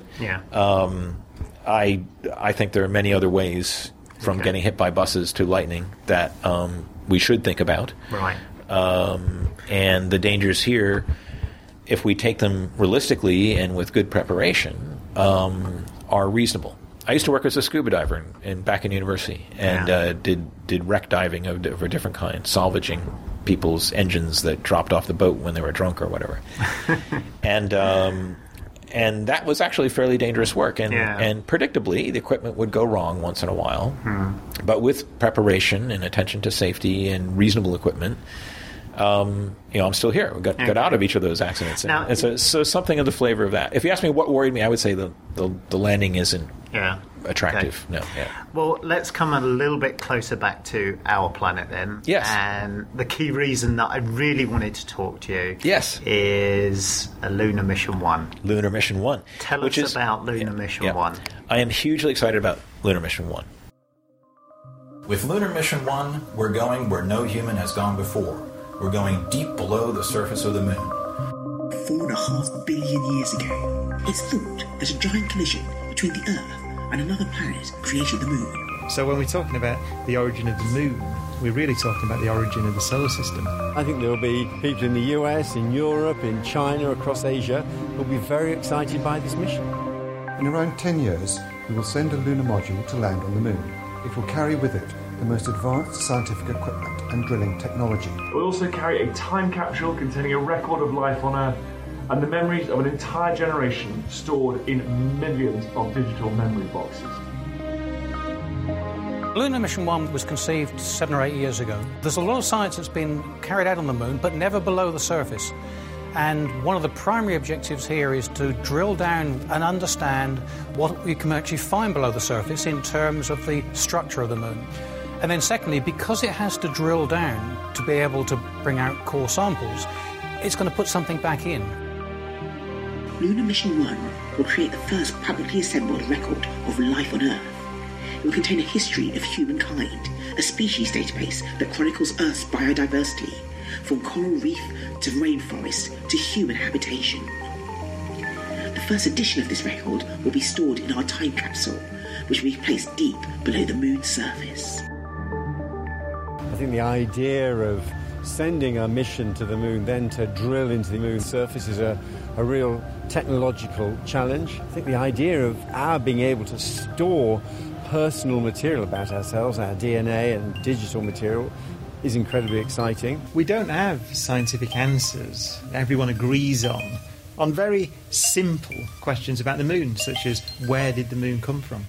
I think there are many other ways from getting hit by buses to lightning that we should think about. Right. And the dangers here, if we take them realistically and with good preparation, are reasonable. I used to work as a scuba diver back in university and did wreck diving of a different kind, salvaging people's engines that dropped off the boat when they were drunk or whatever. And that was actually fairly dangerous work. And predictably, the equipment would go wrong once in a while. But with preparation and attention to safety and reasonable equipment, I'm still here. We got out of each of those accidents. And so something of the flavor of that. If you ask me what worried me, I would say the landing isn't attractive. Okay. No. Yeah. Well, let's come a little bit closer back to our planet then. Yes. And the key reason that I really wanted to talk to you is Lunar Mission 1. Lunar Mission 1. Tell us about Lunar Mission 1. I am hugely excited about Lunar Mission 1. With Lunar Mission 1, we're going where no human has gone before. We're going deep below the surface of the moon. 4.5 billion years ago, it's thought that a giant collision between the Earth and another planet created the moon. So when we're talking about the origin of the moon, we're really talking about the origin of the solar system. I think there will be people in the US, in Europe, in China, across Asia, who will be very excited by this mission. In around 10 years, we will send a lunar module to land on the moon. It will carry with it the most advanced scientific equipment and drilling technology. It will also carry a time capsule containing a record of life on Earth and the memories of an entire generation stored in millions of digital memory boxes. Lunar Mission 1 was conceived 7 or 8 years ago. There's a lot of science that's been carried out on the moon, but never below the surface. And one of the primary objectives here is to drill down and understand what we can actually find below the surface in terms of the structure of the moon. And then secondly, because it has to drill down to be able to bring out core samples, it's going to put something back in. Lunar Mission 1 will create the first publicly assembled record of life on Earth. It will contain a history of humankind, a species database that chronicles Earth's biodiversity, from coral reef to rainforest to human habitation. The first edition of this record will be stored in our time capsule, which will be placed deep below the moon's surface. I think the idea of sending a mission to the moon, then to drill into the moon's surface, is a real technological challenge. I think the idea of our being able to store personal material about ourselves, our DNA and digital material, is incredibly exciting. We don't have scientific answers everyone agrees on very simple questions about the moon, such as where did the moon come from?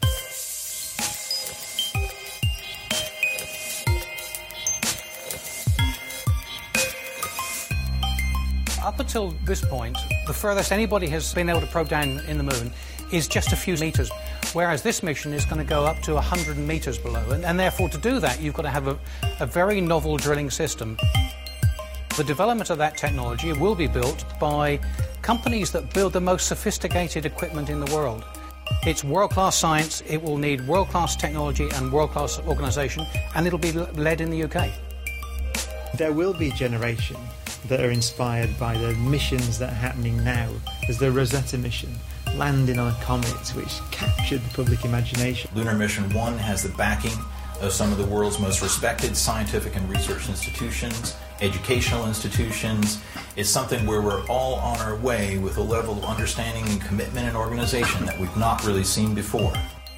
Up until this point, the furthest anybody has been able to probe down in the moon is just a few meters, whereas this mission is going to go up to 100 meters below. And therefore, to do that, you've got to have a very novel drilling system. The development of that technology will be built by companies that build the most sophisticated equipment in the world. It's world-class science, it will need world-class technology and world-class organisation, and it'll be led in the UK. There will be a generation that are inspired by the missions that are happening now. There's the Rosetta mission, landing on a comet, which captured the public imagination. Lunar Mission 1 has the backing of some of the world's most respected scientific and research institutions, educational institutions. It's something where we're all on our way with a level of understanding and commitment and organization that we've not really seen before.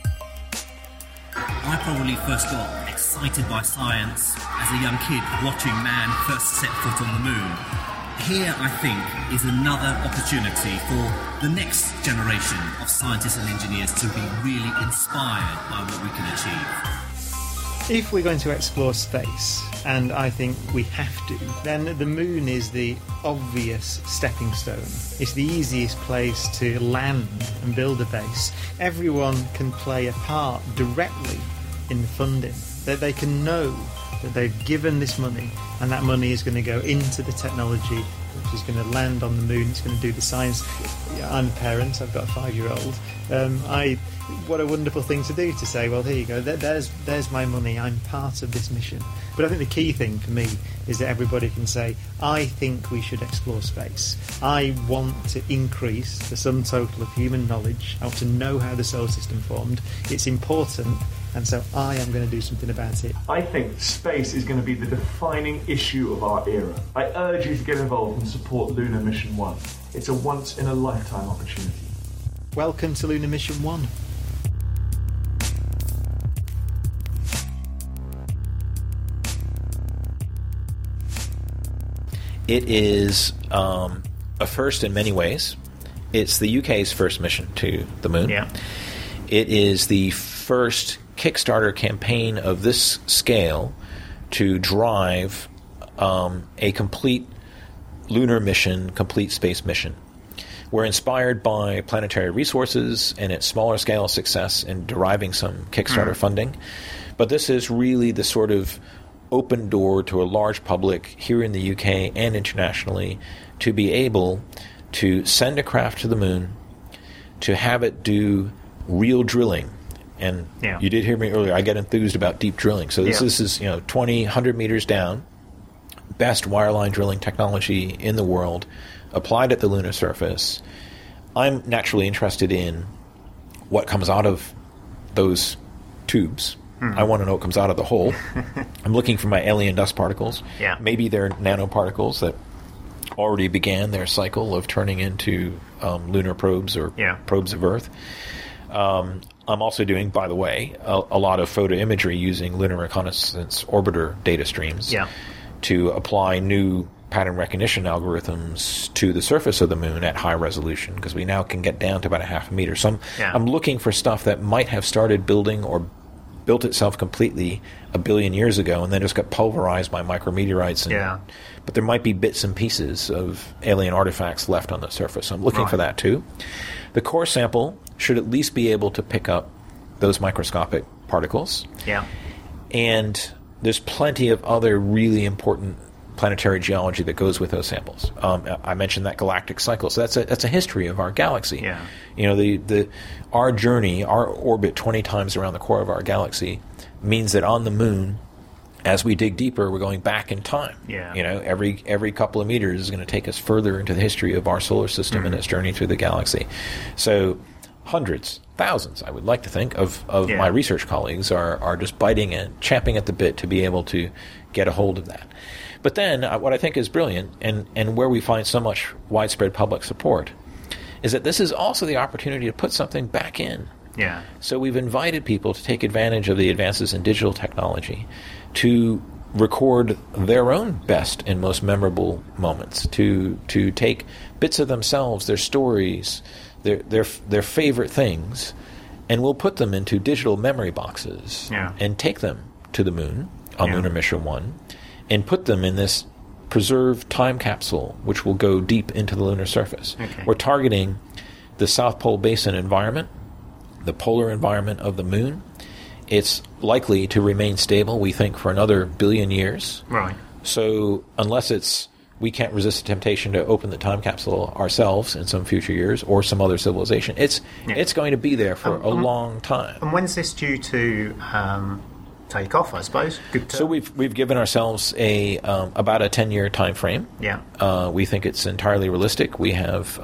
I probably first got excited by science as a young kid watching man first set foot on the moon. Here, I think, is another opportunity for the next generation of scientists and engineers to be really inspired by what we can achieve. If we're going to explore space, and I think we have to, then the moon is the obvious stepping stone. It's the easiest place to land and build a base. Everyone can play a part directly in the funding, that they can know that they've given this money and that money is going to go into the technology which is going to land on the moon. It's going to do the science. I'm a parent. I've got a 5-year-old. What a wonderful thing to do, to say, well, here you go. There's my money. I'm part of this mission. But I think the key thing for me is that everybody can say, I think we should explore space. I want to increase the sum total of human knowledge. I want to know how the solar system formed. It's important, and so I am going to do something about it. I think space is going to be the defining issue of our era. I urge you to get involved and support Lunar Mission 1. It's a once-in-a-lifetime opportunity. Welcome to Lunar Mission 1. It is a first in many ways. It's the UK's first mission to the moon. Yeah. It is the first Kickstarter campaign of this scale to drive a complete lunar mission, complete space mission. We're inspired by Planetary Resources and its smaller scale success in deriving some Kickstarter funding. But this is really the sort of open door to a large public here in the UK and internationally to be able to send a craft to the moon, to have it do real drilling. And you did hear me earlier, I get enthused about deep drilling. So this is 20, 100 meters down, best wireline drilling technology in the world, applied at the lunar surface. I'm naturally interested in what comes out of those tubes. I want to know what comes out of the hole. I'm looking for my alien dust particles. Yeah. Maybe they're nanoparticles that already began their cycle of turning into lunar probes or probes of Earth. I'm also doing, by the way, a lot of photo imagery using Lunar Reconnaissance Orbiter data streams to apply new pattern recognition algorithms to the surface of the moon at high resolution, because we now can get down to about a half a meter. So I'm looking for stuff that might have started building or built itself completely a billion years ago and then just got pulverized by micrometeorites. But there might be bits and pieces of alien artifacts left on the surface. So I'm looking for that too. The core sample should at least be able to pick up those microscopic particles. And there's plenty of other really important planetary geology that goes with those samples. I mentioned that galactic cycle, so that's a history of our galaxy. Our journey, our orbit 20 times around the core of our galaxy, means that on the moon, as we dig deeper, we're going back in time. Every couple of meters is going to take us further into the history of our solar system and its journey through the galaxy. So hundreds, thousands, I would like to think, of my research colleagues are just biting and champing at the bit to be able to get a hold of that. But then, what I think is brilliant, and where we find so much widespread public support, is that this is also the opportunity to put something back in. So we've invited people to take advantage of the advances in digital technology to record their own best and most memorable moments, to take bits of themselves, their stories, their favorite things, and we'll put them into digital memory boxes and take them to the moon on Lunar Mission 1 and put them in this preserved time capsule, which will go deep into the lunar surface. We're targeting the South Pole Basin environment, the polar environment of the moon. It's likely to remain stable, we think, for another billion years. So unless we can't resist the temptation to open the time capsule ourselves in some future years or some other civilization, it's going to be there for a long time. And when's this due to take off, I suppose? So we've given ourselves about a 10-year time frame. We think it's entirely realistic. We have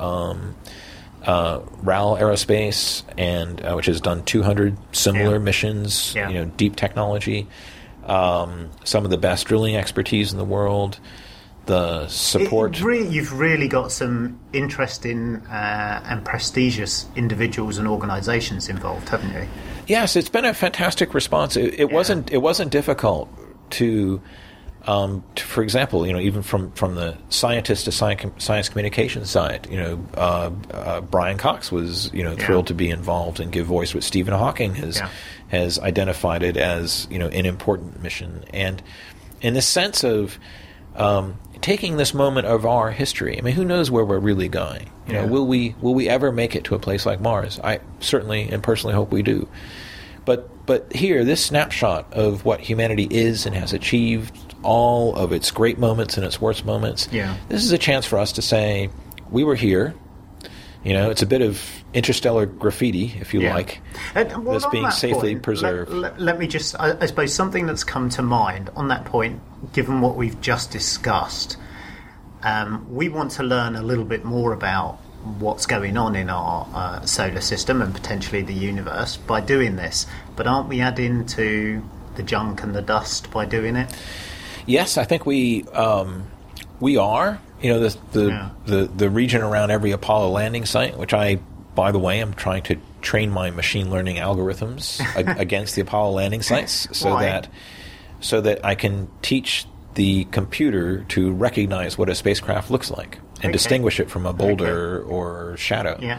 RAL Aerospace, and which has done 200 similar missions. Deep technology, some of the best drilling expertise in the world. The support. You've really got some interesting and prestigious individuals and organisations involved, haven't you? Yes, it's been a fantastic response. It wasn't difficult to for example, even from the scientist to science communication side, Brian Cox was thrilled to be involved and give voice what Stephen Hawking has identified it as an important mission. And in the sense of taking this moment of our history, I mean, who knows where we're really going? Will we ever make it to a place like Mars? I certainly and personally hope we do. But here, this snapshot of what humanity is and has achieved, all of its great moments and its worst moments, this is a chance for us to say, we were here. You know, it's a bit of interstellar graffiti, if you like, that's being safely preserved. Let me just, I suppose, something that's come to mind on that point, given what we've just discussed, we want to learn a little bit more about what's going on in our solar system and potentially the universe by doing this. But aren't we adding to the junk and the dust by doing it? Yes, I think we are. You know, the region around every Apollo landing site, which I, by the way, am trying to train my machine learning algorithms against the Apollo landing sites, so that I can teach the computer to recognize what a spacecraft looks like and distinguish it from a boulder or shadow. Yeah.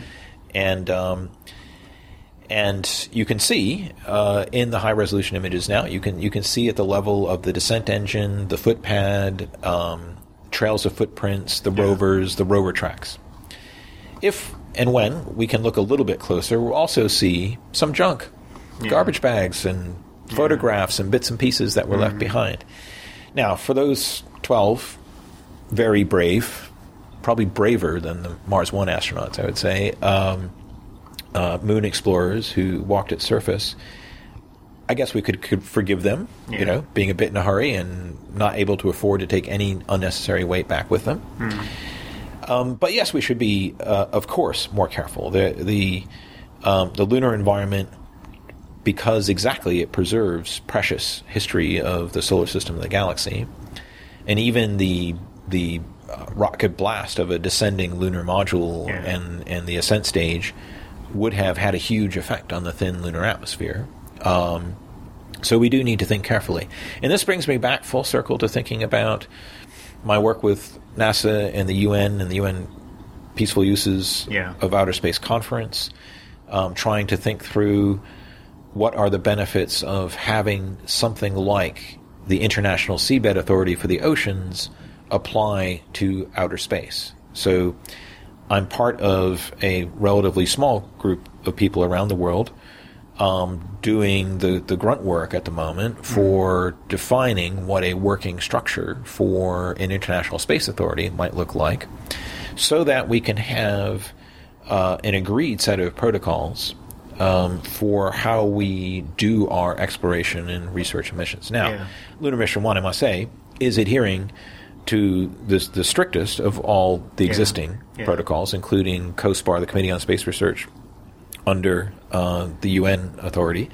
And you can see in the high resolution images now, you can see at the level of the descent engine, the footpad, trails of footprints, the rovers, the rover tracks. If and when we can look a little bit closer, we'll also see some junk, garbage bags and photographs and bits and pieces that were left behind. Now, for those 12 very brave, probably braver than the Mars One astronauts, I would say, moon explorers who walked its surface, I guess we could forgive them, you know, being a bit in a hurry and not able to afford to take any unnecessary weight back with them. But yes, we should be, of course, more careful. The lunar environment, because exactly it preserves precious history of the solar system and the galaxy, and even the rocket blast of a descending lunar module and the ascent stage would have had a huge effect on the thin lunar atmosphere. So we do need to think carefully. And this brings me back full circle to thinking about my work with NASA and the UN Peaceful Uses of Outer Space Conference, trying to think through what are the benefits of having something like the International Seabed Authority for the Oceans apply to outer space. So I'm part of a relatively small group of people around the world doing the grunt work at the moment for defining what a working structure for an International Space Authority might look like, so that we can have an agreed set of protocols for how we do our exploration and research missions. Now, Lunar Mission 1, I must say, is adhering to the strictest of all the existing protocols, including COSPAR, the Committee on Space Research, under the UN authority.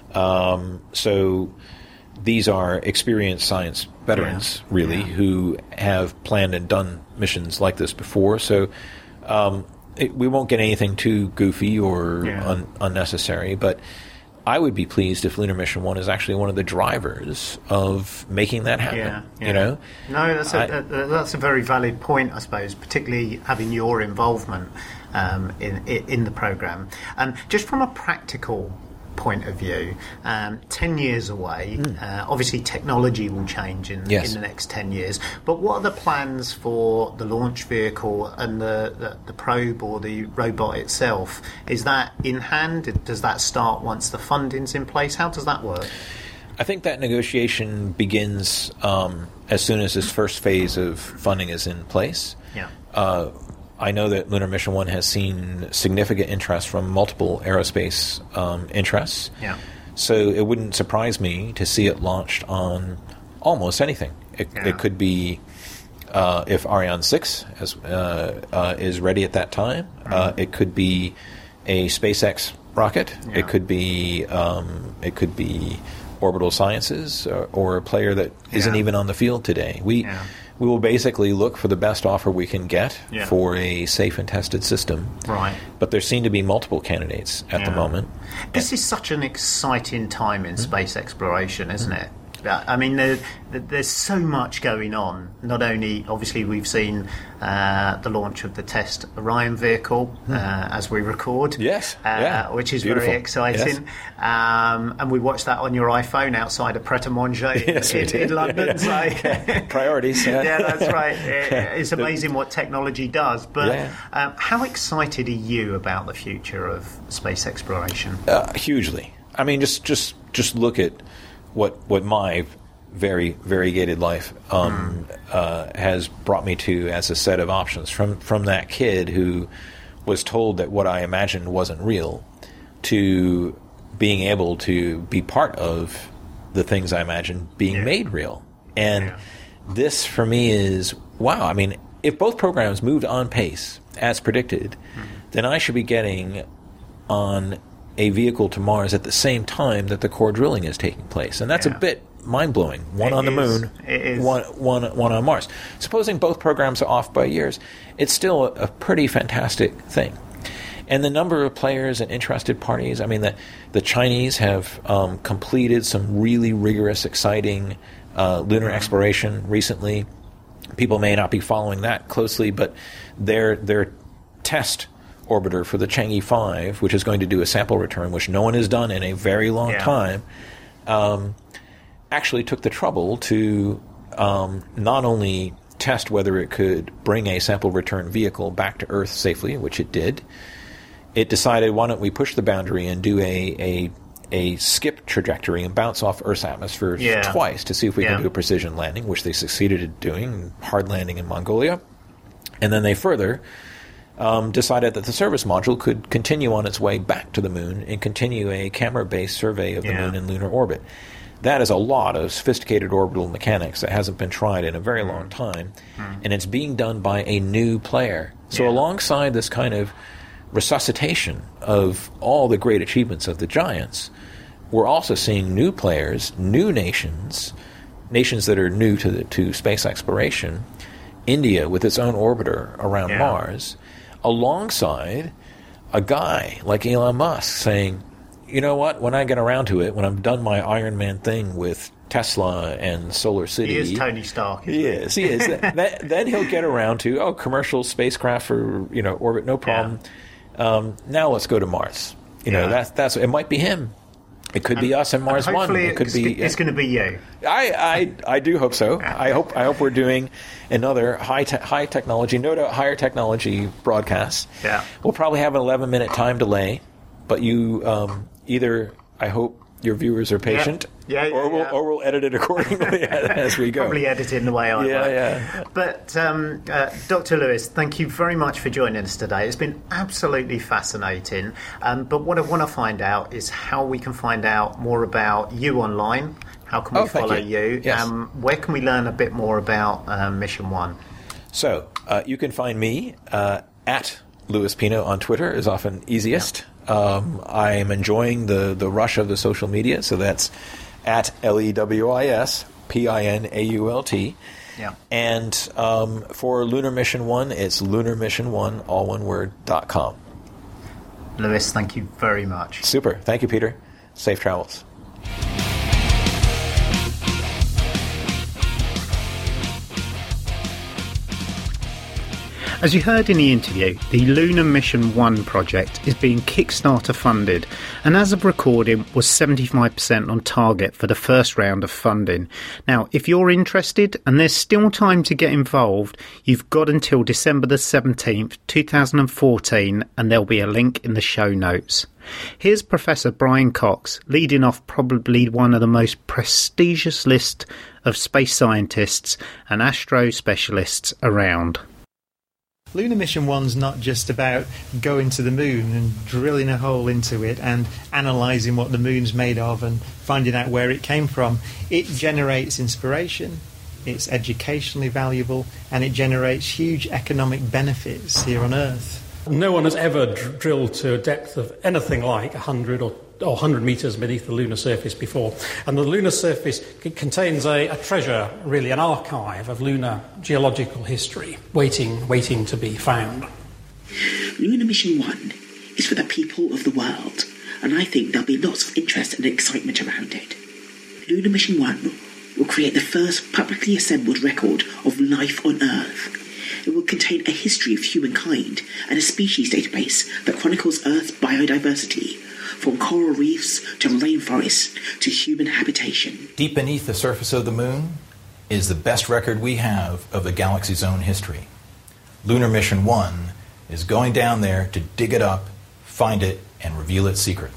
So these are experienced science veterans, really, who have planned and done missions like this before. So we won't get anything too goofy or unnecessary, but I would be pleased if Lunar Mission 1 is actually one of the drivers of making that happen. You know? No, that's a very valid point, I suppose, particularly having your involvement in the program. Just from a practical point of view, 10 years away, obviously technology will change in the next 10 years, but what are the plans for the launch vehicle and the probe or the robot itself? Is that in hand? Does that start once the funding's in place? How does that work? I think that negotiation begins as soon as this first phase of funding is in place. I know that Lunar Mission 1 has seen significant interest from multiple aerospace interests. So it wouldn't surprise me to see it launched on almost anything. It could be, if Ariane 6 is ready at that time, it could be a SpaceX rocket. It could be Orbital Sciences or a player that isn't even on the field today. We will basically look for the best offer we can get for a safe and tested system. Right. But there seem to be multiple candidates at the moment. This is such an exciting time in space exploration, isn't it? I mean, there's so much going on. Not only, obviously, we've seen the launch of the test Orion vehicle as we record, which is beautiful. Very exciting. And we watched that on your iPhone outside of Pret a Manger in London. So priorities. That's right. It's amazing what technology does. But how excited are you about the future of space exploration? Hugely. I mean, just look at what my very variegated life has brought me to as a set of options from that kid who was told that what I imagined wasn't real to being able to be part of the things I imagined being made real. And this for me is, wow, I mean, if both programs moved on pace as predicted, then I should be getting on a vehicle to Mars at the same time that the core drilling is taking place. And that's a bit mind-blowing. One on the moon, one on Mars. Supposing both programs are off by years, it's still a pretty fantastic thing. And the number of players and interested parties, I mean, the Chinese have completed some really rigorous, exciting lunar exploration recently. People may not be following that closely, but their test orbiter for the Chang'e 5, which is going to do a sample return, which no one has done in a very long time, actually took the trouble to not only test whether it could bring a sample return vehicle back to Earth safely, which it did. It decided, why don't we push the boundary and do a skip trajectory and bounce off Earth's atmosphere twice to see if we can do a precision landing, which they succeeded in doing, hard landing in Mongolia. And then they further decided that the service module could continue on its way back to the moon and continue a camera-based survey of the moon in lunar orbit. That is a lot of sophisticated orbital mechanics that hasn't been tried in a very long time, and it's being done by a new player. So alongside this kind of resuscitation of all the great achievements of the giants, we're also seeing new players, new nations that are new to space exploration, India with its own orbiter around Mars, alongside a guy like Elon Musk saying, you know what, when I get around to it, when I'm done my Iron Man thing with Tesla and Solar City... He is Tony Stark. He is. Then he'll get around to, commercial spacecraft for orbit, no problem. Now let's go to Mars. That's it might be him. It could be us and Mars One. It could be. It's going to be you. I do hope so. I hope we're doing another high technology, no doubt higher technology broadcast. Yeah. We'll probably have an 11-minute time delay, but you either I hope your viewers are patient, or we'll edit it accordingly as we go. Probably edit it in the way I like. But Dr. Lewis, thank you very much for joining us today. It's been absolutely fascinating. But what I want to find out is how we can find out more about you online. How can we follow you? Yes. Where can we learn a bit more about Mission 1? So you can find me at Lewis Pino on Twitter is often easiest. I am enjoying the rush of the social media, so that's at LEWISPINAULT. Yeah. And for Lunar Mission 1, it's lunarmission1, all one word, .com. Lewis, thank you very much. Super. Thank you, Peter. Safe travels. As you heard in the interview, the Lunar Mission 1 project is being Kickstarter funded, and as of recording was 75% on target for the first round of funding. Now, if you're interested and there's still time to get involved, you've got until December the 17th, 2014, and there'll be a link in the show notes. Here's Professor Brian Cox leading off probably one of the most prestigious lists of space scientists and astro specialists around. Lunar Mission 1's not just about going to the moon and drilling a hole into it and analysing what the moon's made of and finding out where it came from. It generates inspiration, it's educationally valuable, and it generates huge economic benefits here on Earth. No one has ever drilled to a depth of anything like 100 or 100 metres beneath the lunar surface before. And the lunar surface contains a treasure, really an archive of lunar geological history, waiting to be found. Lunar Mission 1 is for the people of the world, and I think there'll be lots of interest and excitement around it. Lunar Mission 1 will create the first publicly assembled record of life on Earth. It will contain a history of humankind and a species database that chronicles Earth's biodiversity, from coral reefs to rainforests to human habitation. Deep beneath the surface of the moon is the best record we have of the galaxy's own history. Lunar Mission 1 is going down there to dig it up, find it, and reveal its secrets.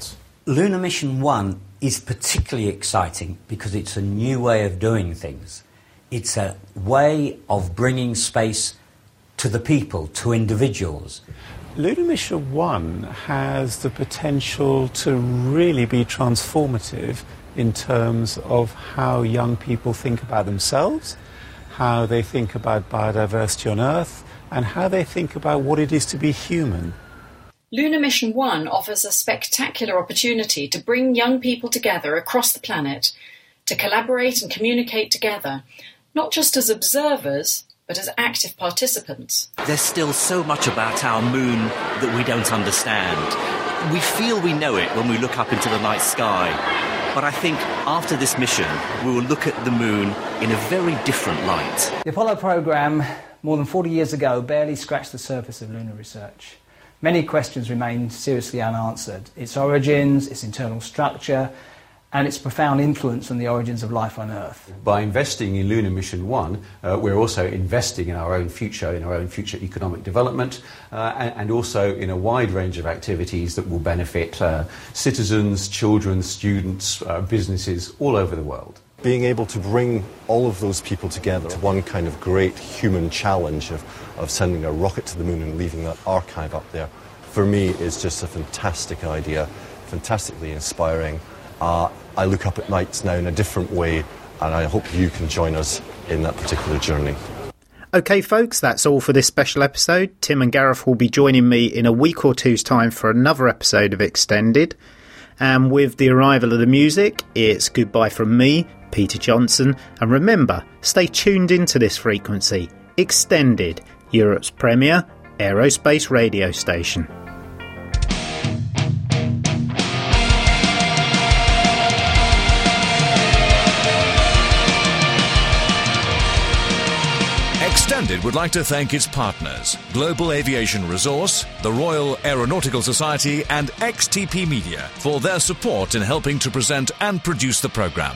Lunar Mission 1 is particularly exciting because it's a new way of doing things. It's a way of bringing space to the people, to individuals. Lunar Mission 1 has the potential to really be transformative in terms of how young people think about themselves, how they think about biodiversity on Earth, and how they think about what it is to be human. Lunar Mission 1 offers a spectacular opportunity to bring young people together across the planet, to collaborate and communicate together, not just as observers, but as active participants. There's still so much about our moon that we don't understand. We feel we know it when we look up into the night sky, but I think after this mission, we will look at the moon in a very different light. The Apollo program, more than 40 years ago, barely scratched the surface of lunar research. Many questions remain seriously unanswered. Its origins, its internal structure, and its profound influence on the origins of life on Earth. By investing in Lunar Mission 1, we're also investing in our own future economic development, and also in a wide range of activities that will benefit citizens, children, students, businesses all over the world. Being able to bring all of those people together to one kind of great human challenge of sending a rocket to the moon and leaving that archive up there, for me is just a fantastic idea, fantastically inspiring. I look up at nights now in a different way, and I hope you can join us in that particular journey. OK, folks, that's all for this special episode. Tim and Gareth will be joining me in a week or two's time for another episode of Extended. And with the arrival of the music, it's goodbye from me, Peter Johnson. And remember, stay tuned into this frequency. Extended, Europe's premier aerospace radio station. Extended would like to thank its partners, Global Aviation Resource, the Royal Aeronautical Society and XTP Media for their support in helping to present and produce the programme.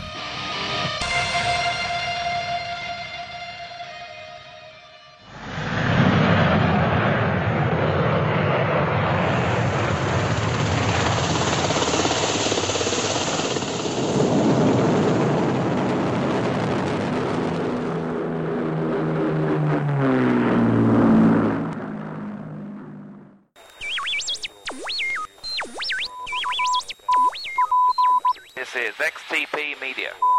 This is XTP Media.